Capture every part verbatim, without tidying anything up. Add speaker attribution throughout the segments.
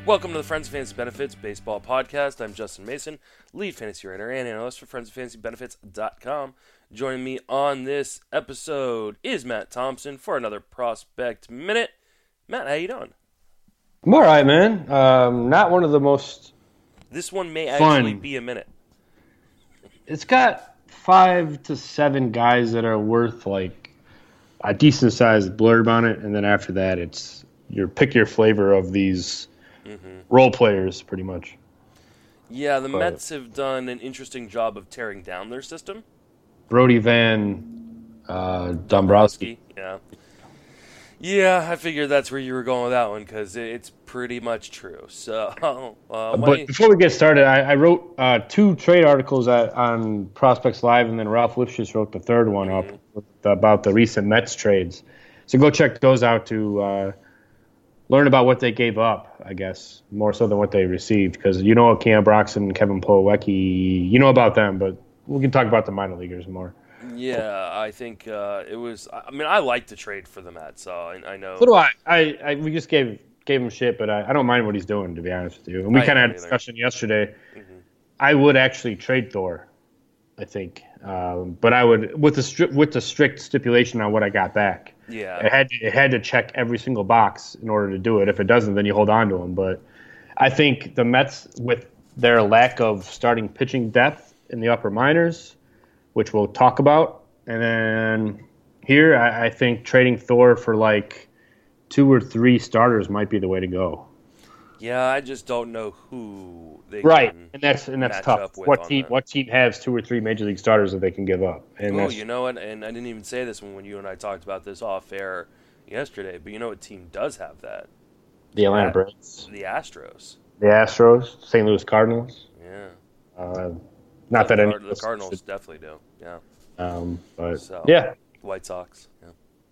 Speaker 1: Welcome to the Friends of Fantasy Benefits Baseball Podcast. I'm Justin Mason, lead fantasy writer and analyst for friends of fantasy benefits dot com. Joining me on this episode is Matt Thompson for another Prospect Minute. Matt, how you doing?
Speaker 2: I'm all right, man. Um, not one of the most
Speaker 1: This one may
Speaker 2: fun.
Speaker 1: actually be a minute.
Speaker 2: It's got five to seven guys that are worth like a decent sized blurb on it, and then after that, it's your pick your flavor of these mm-hmm. role players, pretty much.
Speaker 1: Yeah, the
Speaker 2: but
Speaker 1: Mets have done an interesting job of tearing down their system.
Speaker 2: Brody Van uh, Dombrowski.
Speaker 1: Yeah. Yeah, I figured that's where you were going with that one because it's pretty much true. So, uh,
Speaker 2: but
Speaker 1: you...
Speaker 2: before we get started, I, I wrote uh, two trade articles at, on Prospects Live, and then Ralph Lipschitz wrote the third one mm-hmm. up with, about the recent Mets trades. So go check those out to uh, learn about what they gave up, I guess, more so than what they received. Because you know Cam Broxton, Kevin Plawecki, you know about them, but we can talk about the minor leaguers more.
Speaker 1: Yeah, I think uh, it was. I mean, I like to trade for the Mets, so I, I know.
Speaker 2: So do I. I, I. We just gave gave him shit, but I, I don't mind what he's doing, to be honest with you. And we kind of had a discussion yesterday. Mm-hmm. I would actually trade Thor, I think, um, but I would with the stri- with the strict stipulation on what I got back.
Speaker 1: Yeah,
Speaker 2: it had to, it had to check every single box in order to do it. If it doesn't, then you hold on to him. But I think the Mets, with their lack of starting pitching depth in the upper minors, which we'll talk about. And then here, I, I think trading Thor for like two or three starters might be the way to go.
Speaker 1: Yeah, I just don't know who they
Speaker 2: right,
Speaker 1: can
Speaker 2: and that's and that's
Speaker 1: match
Speaker 2: tough.
Speaker 1: Up with
Speaker 2: what team?
Speaker 1: that.
Speaker 2: What team has two or three major league starters that they can give up? And
Speaker 1: oh, you know what? And I didn't even say this when, when you and I talked about this off air yesterday. But you know what team does have that?
Speaker 2: The Atlanta
Speaker 1: that,
Speaker 2: Braves.
Speaker 1: The Astros.
Speaker 2: The Astros. Saint Louis Cardinals.
Speaker 1: Yeah.
Speaker 2: Uh, Not
Speaker 1: the
Speaker 2: that any
Speaker 1: Card- the Cardinals should. Definitely do, yeah.
Speaker 2: Um, but
Speaker 1: so,
Speaker 2: yeah,
Speaker 1: White Sox. Yeah.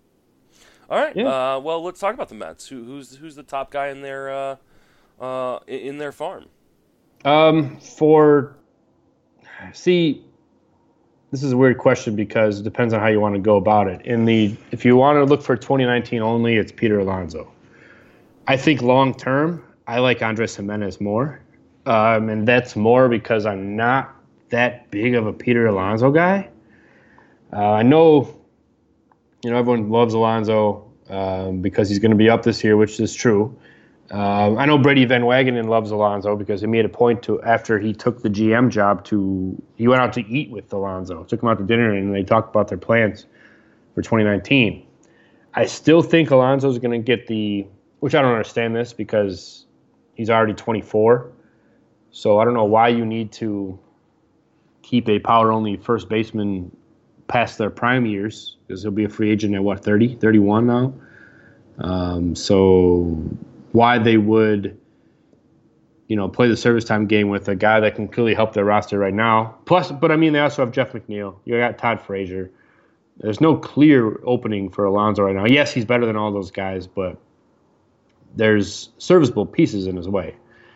Speaker 1: All right.
Speaker 2: Yeah.
Speaker 1: Uh, well, let's talk about the Mets. Who, who's who's the top guy in their uh, uh, in their farm?
Speaker 2: Um, for see, this is a weird question because it depends on how you want to go about it. In the if you want to look for twenty nineteen only, it's Peter Alonso. I think long term, I like Andres Gimenez more, um, and that's more because I'm not that big of a Peter Alonso guy. Uh, I know, you know, everyone loves Alonso um, because he's going to be up this year, which is true. Uh, I know Brady Van Wagenen loves Alonso because he made a point to, after he took the G M job, to he went out to eat with Alonso, took him out to dinner, and they talked about their plans for twenty nineteen. I still think Alonso's going to get the, which I don't understand this because he's already twenty-four. So I don't know why you need to keep a power-only first baseman past their prime years, because he'll be a free agent at, what, thirty, thirty-one now? Um, so why they would, you know, play the service time game with a guy that can clearly help their roster right now. Plus, but, I mean, they also have Jeff McNeil. You got Todd Frazier. There's no clear opening for Alonso right now. Yes, he's better than all those guys, but there's serviceable pieces in his way.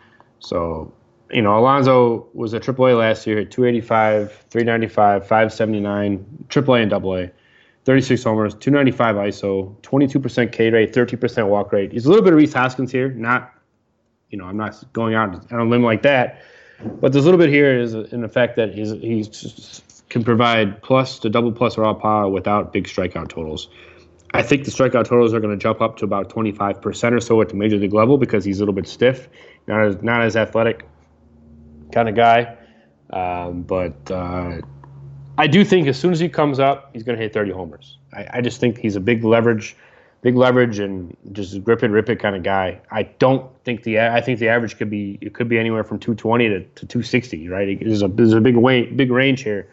Speaker 2: So, you know, Alonso was at triple A last year, hit two eighty-five, three ninety-five, five seventy-nine, triple A and double A, thirty-six homers, two ninety-five I S O, twenty-two percent K rate, thirteen percent walk rate. He's a little bit of Rhys Hoskins here. Not, you know, I'm not going out on a limb like that, but there's a little bit here is in the fact that he's he can provide plus to double plus raw power without big strikeout totals. I think the strikeout totals are going to jump up to about twenty-five percent or so at the major league level because he's a little bit stiff, not as not as athletic kind of guy. Um, but uh, I do think as soon as he comes up, he's going to hit thirty homers. I, I just think he's a big leverage, big leverage, and just grip it, rip it kind of guy. I don't think the I think the average could be it could be anywhere from two twenty to, to two sixty. Right, there's a there's a big way, big range here.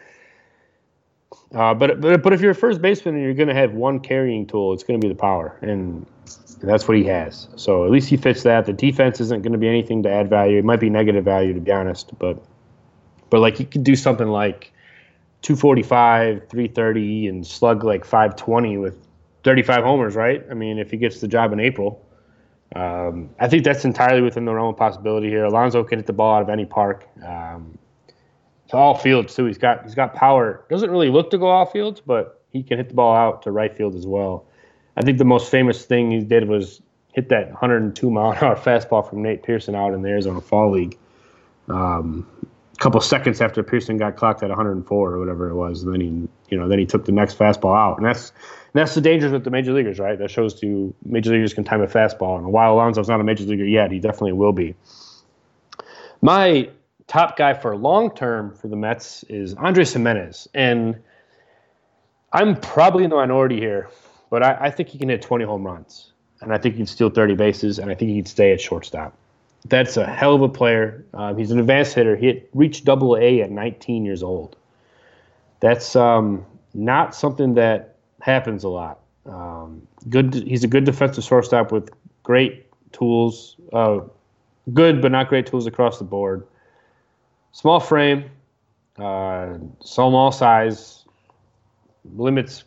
Speaker 2: Uh, but but but if you're a first baseman and you're going to have one carrying tool, it's going to be the power, and that's what he has. So at least he fits that. The defense isn't going to be anything to add value. It might be negative value, to be honest, but but like he could do something like two forty-five, three thirty, and slug like five twenty with thirty-five homers, right? I mean, if he gets the job in April, um, I think that's entirely within the realm of possibility here. Alonso can hit the ball out of any park. Um, to all fields too. He's got he's got power. Doesn't really look to go all fields, but he can hit the ball out to right field as well. I think the most famous thing he did was hit that one hundred two mile an hour fastball from Nate Pearson out in the Arizona Fall League. Um, a couple seconds after Pearson got clocked at one hundred four or whatever it was, and then he, you know, then he took the next fastball out, and that's and that's the dangers with the major leaguers, right? That shows you major leaguers can time a fastball, and while Alonso's not a major leaguer yet, he definitely will be. My top guy for long term for the Mets is Andrés Giménez, and I'm probably in the minority here, but I, I think he can hit twenty home runs, and I think he can steal thirty bases, and I think he can stay at shortstop. That's a hell of a player. Um, he's an advanced hitter. He hit, reached double A at nineteen years old. That's um, not something that happens a lot. Um, good. He's a good defensive shortstop with great tools, uh, good but not great tools across the board. Small frame, uh, small size, limits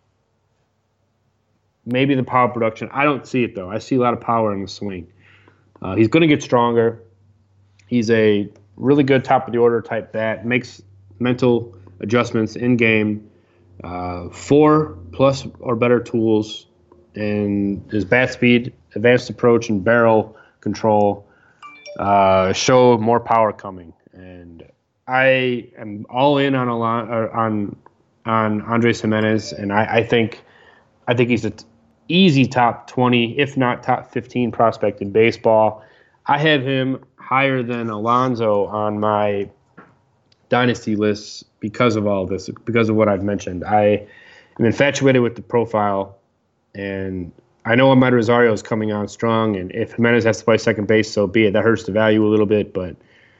Speaker 2: maybe the power production. I don't see it, though. I see a lot of power in the swing. Uh, he's going to get stronger. He's a really good top-of-the-order type bat, makes mental adjustments in-game, uh, four plus or better tools, and his bat speed, advanced approach, and barrel control uh, show more power coming. And I am all in on on on Andrés Giménez, and I, I think I think he's an easy top twenty, if not top fifteen prospect in baseball. I have him higher than Alonso on my dynasty lists because of all this, because of what I've mentioned. I am infatuated with the profile, and I know Amed Rosario is coming on strong, and if Giménez has to play second base, so be it. That hurts the value a little bit, but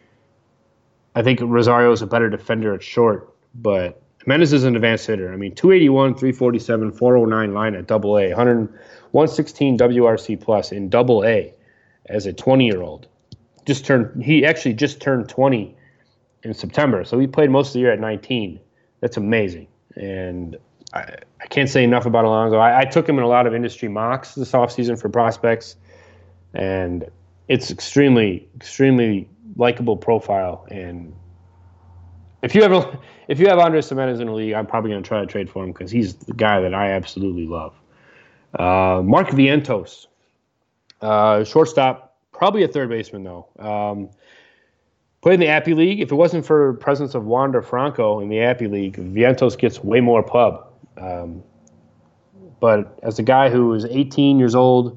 Speaker 2: I think Rosario is a better defender at short, but Giménez is an advanced hitter. I mean, two eighty-one, three forty-seven, four oh nine line at double A, one sixteen W R C plus in double A as a twenty-year-old. Just turned. He actually just turned twenty in September, so he played most of the year at nineteen. That's amazing, and I, I can't say enough about Alonso. I, I took him in a lot of industry mocks this offseason for prospects, and it's extremely, extremely likable profile. And if you ever, if you have Andrés Giménez in the league, I'm probably going to try to trade for him because he's the guy that I absolutely love. Uh, Mark Vientos, uh, shortstop, probably a third baseman though. Um, played in the Appy League. If it wasn't for the presence of Wander Franco in the Appy League, Vientos gets way more pub. Um, but as a guy who is eighteen years old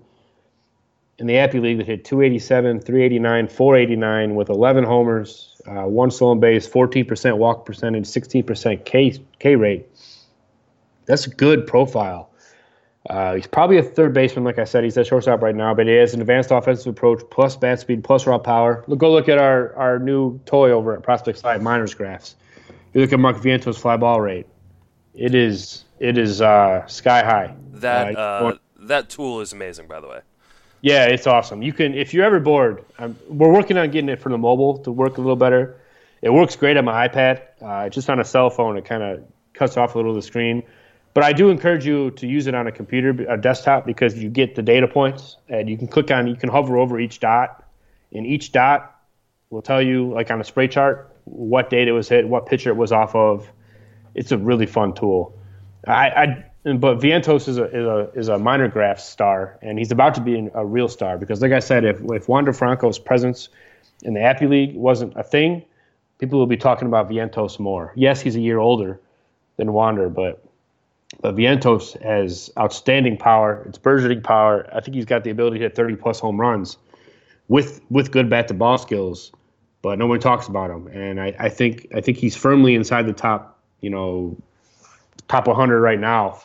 Speaker 2: in the Appy League that hit two eighty-seven, three eighty-nine, four eighty-nine with eleven homers, uh, one stolen base, fourteen percent walk percentage, sixteen percent K K rate. That's a good profile. Uh, he's probably a third baseman, like I said. He's at shortstop right now, but he has an advanced offensive approach, plus bat speed, plus raw power. Look, go look at our, our new toy over at Prospects Live, Miners Graphs. You look at Mark Vientos' fly ball rate. It is it is uh, sky high.
Speaker 1: That uh, uh, that tool is amazing, by the way.
Speaker 2: Yeah, it's awesome. You can, if you're ever bored, um, we're working on getting it for the mobile to work a little better. It works great on my iPad. Uh, just on a cell phone, it kind of cuts off a little of the screen. But I do encourage you to use it on a computer, a desktop, because you get the data points, and you can click on, you can hover over each dot, and each dot will tell you, like on a spray chart, what date it was hit, what pitcher it was off of. It's a really fun tool. I, I but Vientos is a is a is a minor graph star, and he's about to be a real star because, like I said, if if Wander Franco's presence in the Appy League wasn't a thing, people will be talking about Vientos more. Yes, he's a year older than Wander, but. But Vientos has outstanding power. It's burgeoning power. I think he's got the ability to hit thirty-plus home runs with with good bat-to-ball skills, but no one talks about him. And I, I think I think he's firmly inside the top, you know, top one hundred right now.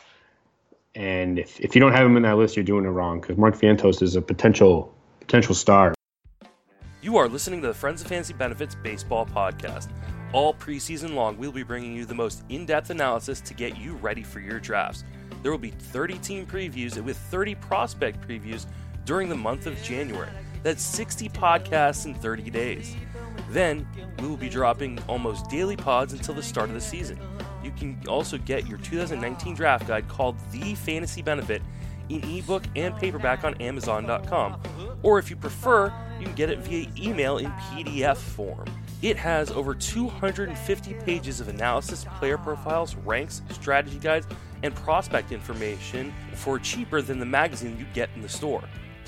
Speaker 2: And if, if you don't have him in that list, you're doing it wrong because Mark Vientos is a potential potential star.
Speaker 1: You are listening to the Friends of Fantasy Benefits Baseball Podcast. All preseason long, we'll be bringing you the most in-depth analysis to get you ready for your drafts. There will be thirty team previews with thirty prospect previews during the month of January. That's sixty podcasts in thirty days. Then, we will be dropping almost daily pods until the start of the season. You can also get your two thousand nineteen draft guide called The Fantasy Benefit in ebook and paperback on amazon dot com. Or if you prefer, you can get it via email in P D F form. It has over two hundred fifty pages of analysis, player profiles, ranks, strategy guides, and prospect information for cheaper than the magazine you get in the store.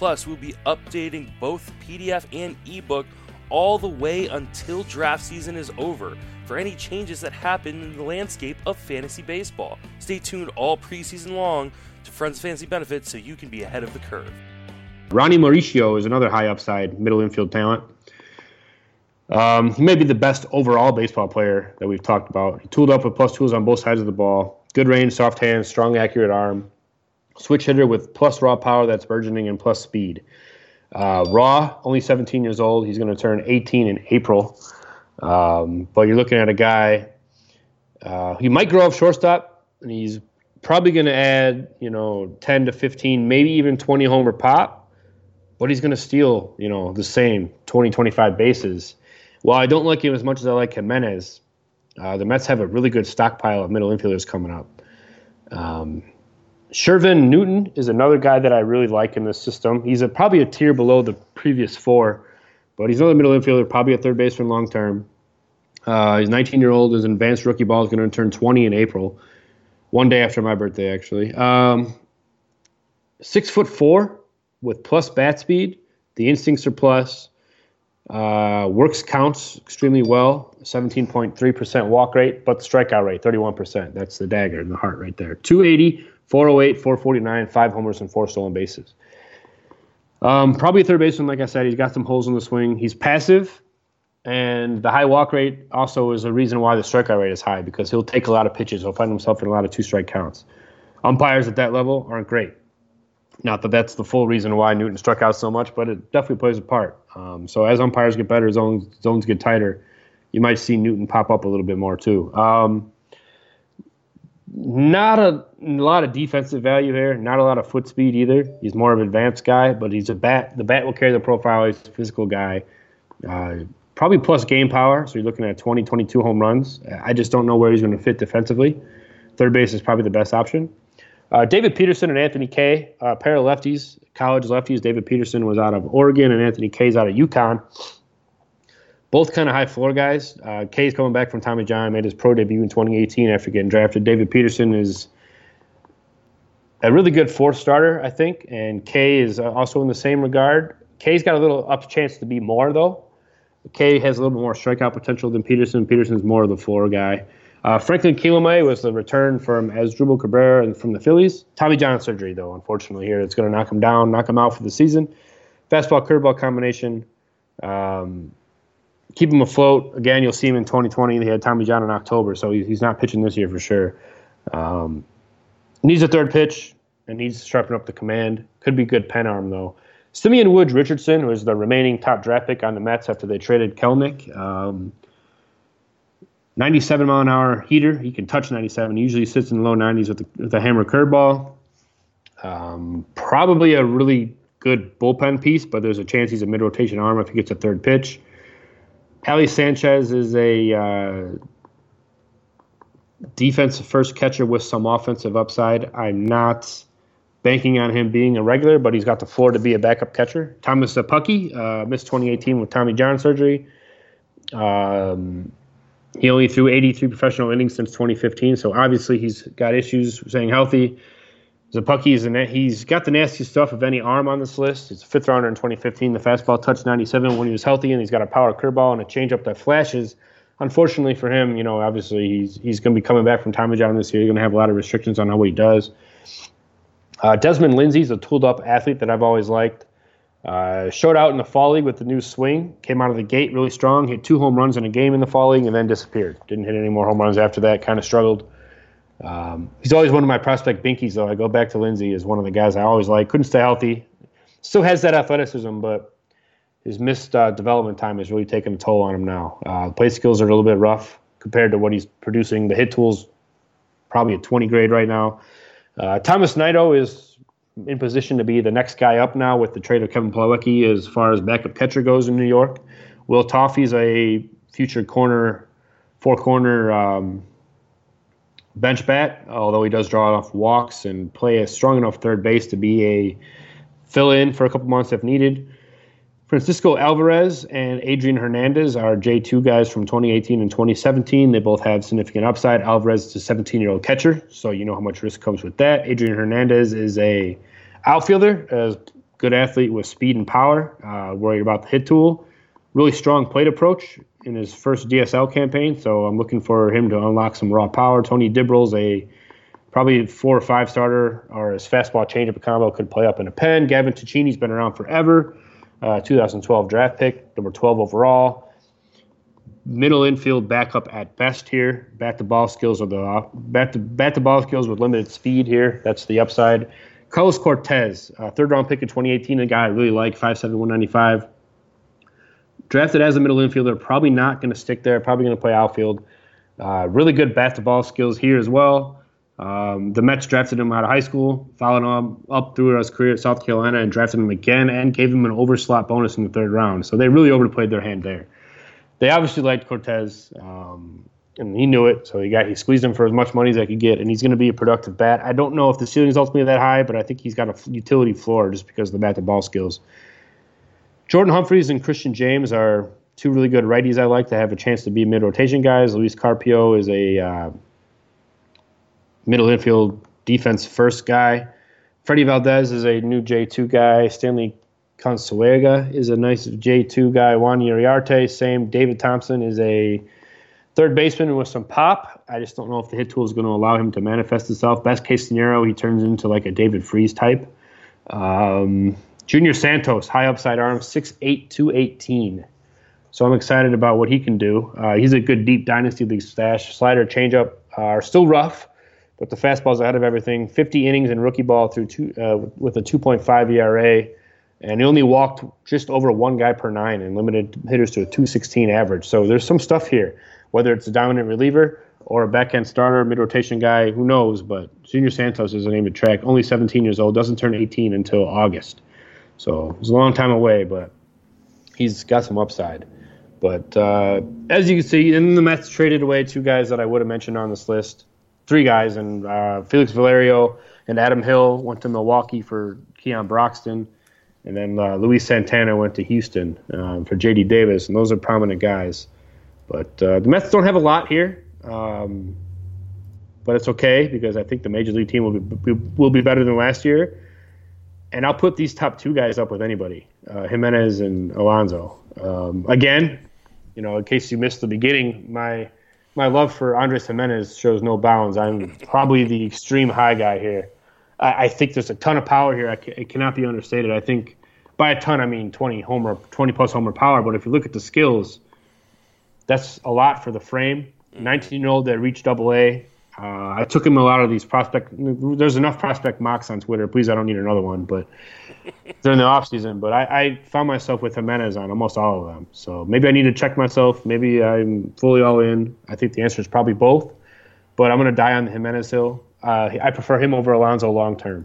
Speaker 1: Plus, we'll be updating both P D F and ebook all the way until draft season is over for any changes that happen in the landscape of fantasy baseball. Stay tuned all preseason long to Friends of Fantasy Benefits so you can be ahead of the curve.
Speaker 2: Ronnie Mauricio is another high upside middle infield talent. Um, he may be the best overall baseball player that we've talked about. He tooled up with plus tools on both sides of the ball. Good range, soft hands, strong, accurate arm. Switch hitter with plus raw power that's burgeoning and plus speed. Uh, raw, only seventeen years old. He's going to turn eighteen in April. Um, but you're looking at a guy, uh, he might grow up shortstop, and he's probably going to add, you know, ten to fifteen, maybe even twenty homer pop, but he's going to steal, you know, the same twenty, twenty-five bases. While I don't like him as much as I like Jimenez, uh, the Mets have a really good stockpile of middle infielders coming up. Um, Shervin Newton is another guy that I really like in this system. He's a, probably a tier below the previous four, but he's another middle infielder, probably a third baseman long term. Uh, he's nineteen-year-old, is in advanced rookie ball, is going to turn twenty in April, one day after my birthday, actually. Um, six foot four with plus bat speed. The instincts are plus. Uh, works counts extremely well, seventeen point three percent walk rate, but the strikeout rate, thirty-one percent. That's the dagger in the heart right there. two eighty, four oh eight, four forty-nine, five homers, and four stolen bases. Um, probably a third baseman, like I said. He's got some holes in the swing. He's passive, and the high walk rate also is a reason why the strikeout rate is high, because he'll take a lot of pitches. He'll find himself in a lot of two-strike counts. Umpires at that level aren't great. Not that that's the full reason why Newton struck out so much, but it definitely plays a part. Um, so as umpires get better, zones, zones get tighter, you might see Newton pop up a little bit more too. Um, not a, a lot of defensive value here, not a lot of foot speed either. He's more of an advanced guy, but he's a bat. The bat will carry the profile. He's a physical guy. Uh, probably plus game power, so you're looking at twenty, twenty-two home runs. I just don't know where he's going to fit defensively. Third base is probably the best option. Uh, David Peterson and Anthony Kay, uh, pair of lefties, college lefties. David Peterson was out of Oregon, and Anthony Kay's out of UConn. Both kind of high floor guys. Uh, Kay's coming back from Tommy John, made his pro debut in twenty eighteen after getting drafted. David Peterson is a really good fourth starter, I think, and Kay is also in the same regard. Kay's got a little up chance to be more, though. Kay has a little bit more strikeout potential than Peterson. Peterson's more of the floor guy. Uh, Franklin Kilome was the return from Asdrubal Cabrera and from the Phillies. Tommy John surgery, though, unfortunately, here. It's going to knock him down, knock him out for the season. Fastball, curveball combination. Um, keep him afloat. Again, you'll see him in twenty twenty. He had Tommy John in October, so he's not pitching this year for sure. Um, needs a third pitch and needs to sharpen up the command. Could be good pen arm, though. Simeon Woods Richardson, who is the remaining top draft pick on the Mets after they traded Kelnick. Um, ninety-seven mile an hour heater. He can touch ninety-seven. He usually sits in the low nineties with the, with a hammer curveball. Um, probably a really good bullpen piece, but there's a chance he's a mid-rotation arm if he gets a third pitch. Ali Sanchez is a uh, defensive first catcher with some offensive upside. I'm not banking on him being a regular, but he's got the floor to be a backup catcher. Thomas Pucky uh, missed twenty eighteen with Tommy John surgery. Um, he only threw eighty-three professional innings since twenty fifteen, so obviously he's got issues staying healthy. Zapucki is a, he's got the nasty stuff of any arm on this list. He's a fifth rounder in twenty fifteen. The fastball touched ninety-seven when he was healthy, and he's got a power curveball and a changeup that flashes. Unfortunately for him, you know, obviously he's he's going to be coming back from Tommy John this year. He's going to have a lot of restrictions on what he does. Uh, Desmond Lindsay's a tooled-up athlete that I've always liked. Uh, showed out in the fall league with the new swing. Came out of the gate really strong. Hit two home runs in a game in the fall league and then disappeared. Didn't hit any more home runs after that. Kind of struggled. Um, he's always one of my prospect binkies, though. I go back to Lindsay as one of the guys I always like. Couldn't stay healthy. Still has that athleticism, but his missed uh, development time is really taking a toll on him now. Uh, play skills are a little bit rough compared to what he's producing. The hit tool's probably a twenty grade right now. Uh, Thomas Naito is in position to be the next guy up now with the trade of Kevin Plawecki as far as backup catcher goes in New York. Will Toffey's a future corner, four-corner um, bench bat, although he does draw off walks and play a strong enough third base to be a fill-in for a couple months if needed. Francisco Alvarez and Adrian Hernandez are J two guys from twenty eighteen and twenty seventeen. They both have significant upside. Alvarez is a seventeen-year-old catcher, so you know how much risk comes with that. Adrian Hernandez is a outfielder, has good athlete with speed and power. Uh, worried about the hit tool. Really strong plate approach in his first D S L campaign, so I'm looking for him to unlock some raw power. Tony Dibrell's a probably four or five starter, or his fastball changeup combo could play up in a pen. Gavin Tuccini's been around forever. Uh, two thousand twelve draft pick, number twelve overall. Middle infield backup at best here. Bat to ball skills with the bat to bat to ball skills with limited speed here. That's the upside. Carlos Cortez, uh, third round pick in twenty eighteen, a guy I really like, five seven, one ninety-five. Drafted as a middle infielder, probably not going to stick there. Probably going to play outfield. Uh, really good bat to ball skills here as well. Um, the Mets drafted him out of high school, followed him up through his career at South Carolina, and drafted him again and gave him an overslot bonus in the third round. So they really overplayed their hand there. They obviously liked Cortez, um, and he knew it. So he got he squeezed him for as much money as I could get, and he's going to be a productive bat. I don't know if the ceiling is ultimately that high, but I think he's got a utility floor just because of the bat to ball skills. Jordan Humphreys and Christian James are two really good righties I like that have a chance to be mid-rotation guys. Luis Carpio is a uh, middle infield defense first guy. Freddie Valdez is a new J two guy. Stanley Consuega is a nice J two guy. Juan Uriarte, same. David Thompson is a third baseman with some pop. I just don't know if the hit tool is going to allow him to manifest itself. Best case scenario, he turns into like a David Freese type. Um, Junior Santos, high upside arm, six eight, two eighteen. So I'm excited about what he can do. Uh, he's a good deep dynasty league stash. Slider, changeup are still rough, but the fastball's ahead of everything. fifty innings in rookie ball through two, uh, with a two point five E R A, and he only walked just over one guy per nine and limited hitters to a two sixteen average. So there's some stuff here, whether it's a dominant reliever or a backhand starter, mid-rotation guy, who knows, but Junior Santos is a name to track. Only seventeen years old, doesn't turn eighteen until August. So it's a long time away, but he's got some upside. But uh, as you can see, and the Mets traded away two guys that I would have mentioned on this list. Three guys, and uh, Felix Valerio and Adam Hill went to Milwaukee for Keon Broxton. And then uh, Luis Santana went to Houston um, for J D Davis, and those are prominent guys. But uh, the Mets don't have a lot here, um, but it's okay because I think the Major League team will be will be better than last year. And I'll put these top two guys up with anybody, uh, Jimenez and Alonso. Um, again, you know, in case you missed the beginning, my my love for Andres Jimenez shows no bounds. I'm probably the extreme high guy here. I, I think there's a ton of power here. I ca- it cannot be understated. I think by a ton, I mean twenty homer, twenty plus homer power. But if you look at the skills, that's a lot for the frame. nineteen-year-old that reached Double A. Uh, I took him a lot of these prospect. There's enough prospect mocks on Twitter. Please, I don't need another one. But during the off season, but I, I found myself with Jimenez on almost all of them. So maybe I need to check myself. Maybe I'm fully all in. I think the answer is probably both. But I'm going to die on the Jimenez hill. Uh, I prefer him over Alonso long term.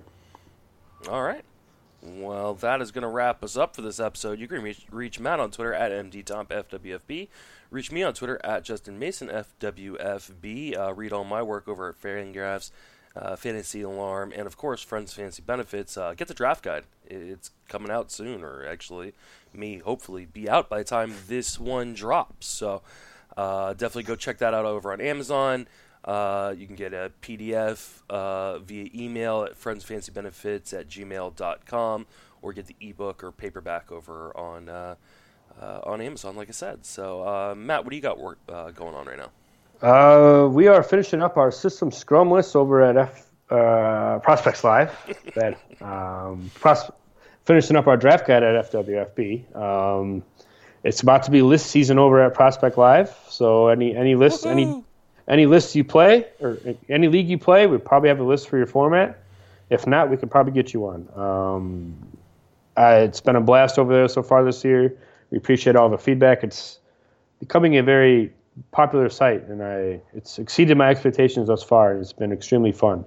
Speaker 1: All right. Well, that is going to wrap us up for this episode. You can reach, reach Matt on Twitter at M D Tomp F W F B. Reach me on Twitter at Justin Mason F W F B. Uh, read all my work over at Fangraphs, uh, Fantasy Alarm, and of course, Friends Fantasy Benefits. Uh, get the draft guide. It's coming out soon, or actually may hopefully be out by the time this one drops. So uh, definitely go check that out over on Amazon. Uh, you can get a P D F uh, via email at friendsfancybenefits at gmail dot com, or get the ebook or paperback over on uh, uh, on Amazon, like I said. So, uh, Matt, what do you got work, uh, going on right now?
Speaker 2: Uh, we are finishing up our system scrum list over at F, uh, Prospects Live. that, um, pros- finishing up our draft guide at F W F B. Um, it's about to be list season over at Prospect Live. So any any list Woo-hoo! any Any lists you play, or any league you play, we probably have a list for your format. If not, we could probably get you one. Um, uh, it's been a blast over there so far this year. We appreciate all the feedback. It's becoming a very popular site, and I it's exceeded my expectations thus far. It's been extremely fun.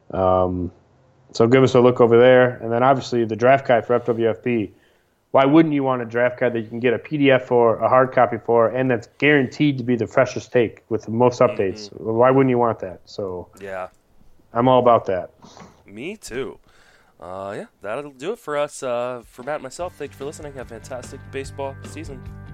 Speaker 2: Um, so give us a look over there. And then obviously the draft guide for F W F B. Why wouldn't you want a draft guide that you can get a P D F for, a hard copy for, and that's guaranteed to be the freshest take with the most updates? Mm-hmm. Why wouldn't you want that? So
Speaker 1: yeah,
Speaker 2: I'm all about that.
Speaker 1: Me too. Uh, yeah, that'll do it for us. Uh, for Matt and myself, thank you for listening. Have a fantastic baseball season.